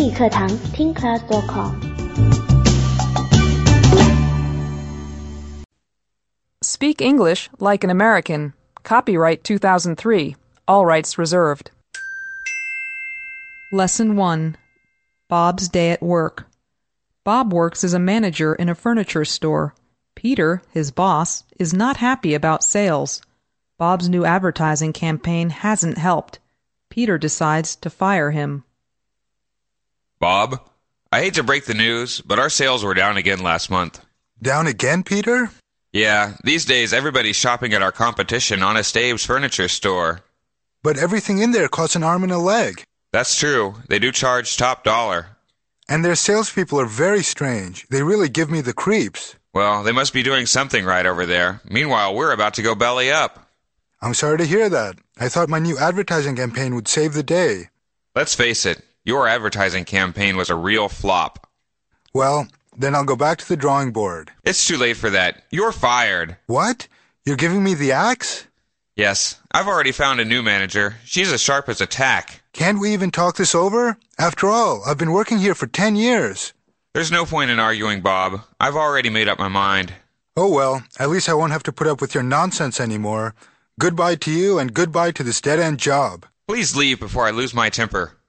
语课堂听 class.com。 Speak English like an American. Copyright 2003. All rights reserved. Lesson 1. Bob's Day at Work. Bob works as a manager in a furniture store. Peter, his boss, is not happy about sales. Bob's new advertising campaign hasn't helped. Peter decides to fire him. Bob, I hate to break the news, but our sales were down again last month. Down again, Peter? Yeah, these days everybody's shopping at our competition, Honest Abe's furniture store. But everything in there costs an arm and a leg. That's true. They do charge top dollar. And their salespeople are very strange. They really give me the creeps. Well, they must be doing something right over there. Meanwhile, we're about to go belly up. I'm sorry to hear that. I thought my new advertising campaign would save the day. Let's face it, your advertising campaign was a real flop. Well, then I'll go back to the drawing board. It's too late for that. You're fired. What? You're giving me the axe? Yes, I've already found a new manager. She's as sharp as a tack. Can't we even talk this over? After all, I've been working here for 10 years. There's no point in arguing, Bob. I've already made up my mind. Oh well, at least I won't have to put up with your nonsense anymore. Goodbye to you and goodbye to this dead-end job. Please leave before I lose my temper.